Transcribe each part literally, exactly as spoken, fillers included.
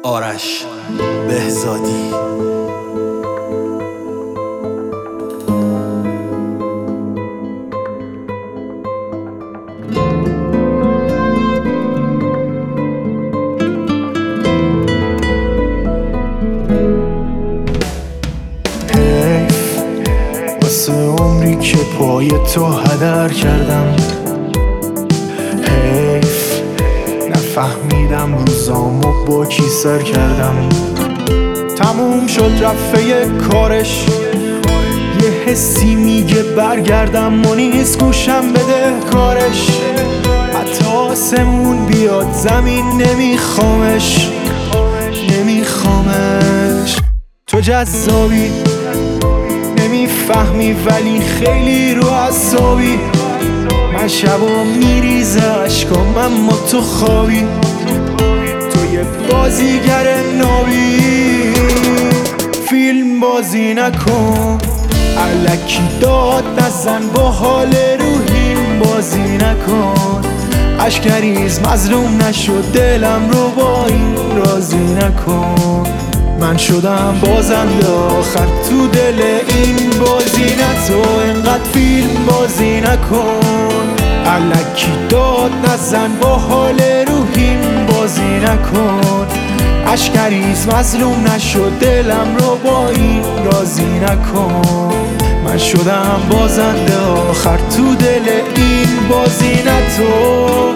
آرش بهزادی. حیف واسه عمری که پای تو هدر کردم، حیف نفهمیدم روزامو با کی سر کردم. تموم شد رفته کارش، یه حسی میگه برگردم و نیست گوشم بده کارش. حتی آسمون بیاد زمین نمیخوامش، نمیخوامش. تو جذابی نمیفهمی ولی خیلی رو اعصابی. من شبا میریزه عشقام اما تو خوابی. تو یه بازیگر نابی، فیلم بازی نکن، الکی داد نزن، با حال روحیم بازی نکن. اشکریز مظلوم نشد دلم رو با این راضی نکن. من شدم بازنده آخر تو دل این بازی، نه تو اینقدر فیلم بازی نکن. الکی داد نزن، با حال روحیم بازی نکن. اشکریز مظلوم نشد دلم رو با این راضی نکن. من شدم بازنده آخر تو دل این بازی، نه تو.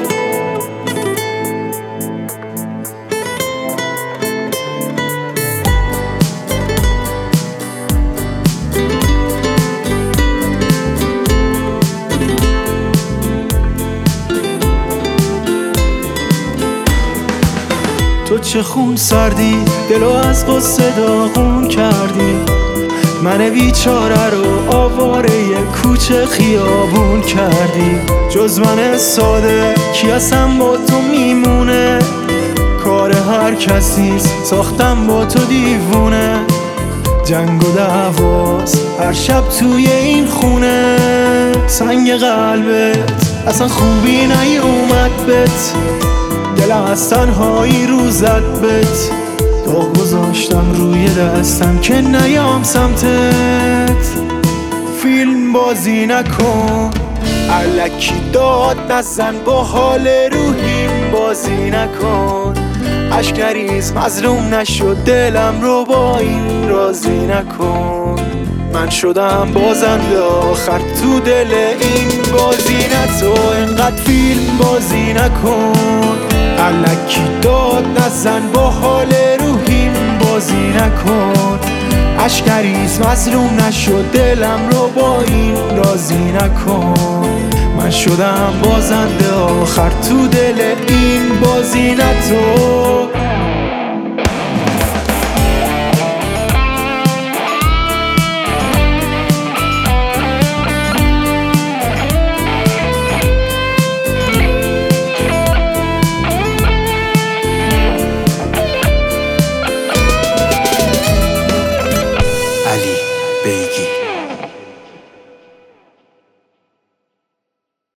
تو چه خون سردی دلو از قصه داغون کردی. من بیچاره رو آواره کوچه خیابون کردی. جز من ساده کی اصلا با تو میمونه؟ کار هر کسیست ساختم با تو دیوونه. جنگ و دعواست هر شب توی این خونه. سنگ قلبت اصلا خوبی نیومد بهت، دلم از تنهایی رو زد بهت. داغ گذاشتم روی دستم که نیام سمتت. فیلم بازی نکن، الکی داد نزن، با حال روحیم بازی نکن. اشکریز مظلوم نشد دلم رو با این راضی نکن. من شدم بازنده آخر تو دل این بازی، نه تو اینقدر فیلم بازی نکن. الکی داد نزن، با حال روحیم بازی نکن. اشکریز مظلوم نشد دلم رو با این راضی نکن. من شدم بازنده آخر تو دل این بازی، نه تو.